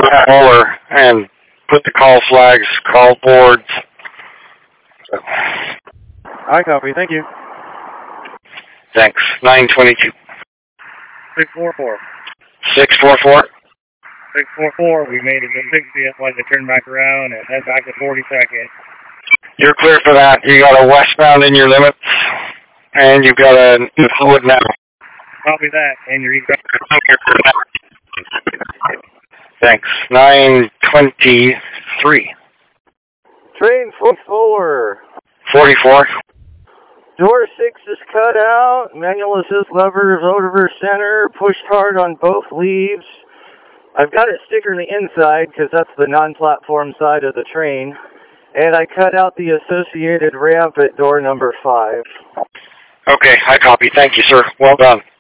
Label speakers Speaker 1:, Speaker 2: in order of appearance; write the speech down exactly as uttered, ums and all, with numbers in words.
Speaker 1: caller and put the call flags, call boards. So.
Speaker 2: I copy. Thank you.
Speaker 1: Thanks. nine twenty-two.
Speaker 2: six four four.
Speaker 1: six four four.
Speaker 2: six four four. We made it to sixtieth. Wanted to turn back around and head back to forty-second.
Speaker 1: You're clear for that. You got a westbound in your limits, and you've got a fluid now.
Speaker 2: Copy that. And your egress.
Speaker 1: Thanks. nine twenty-three.
Speaker 3: Train forty-four.
Speaker 1: forty-four.
Speaker 3: Door six is cut out. Manual assist lever is over center. Pushed hard on both leaves. I've got it stickered on the inside because that's the non-platform side of the train. And I cut out the associated ramp at door number five.
Speaker 1: Okay, I copy. Thank you, sir. Well done.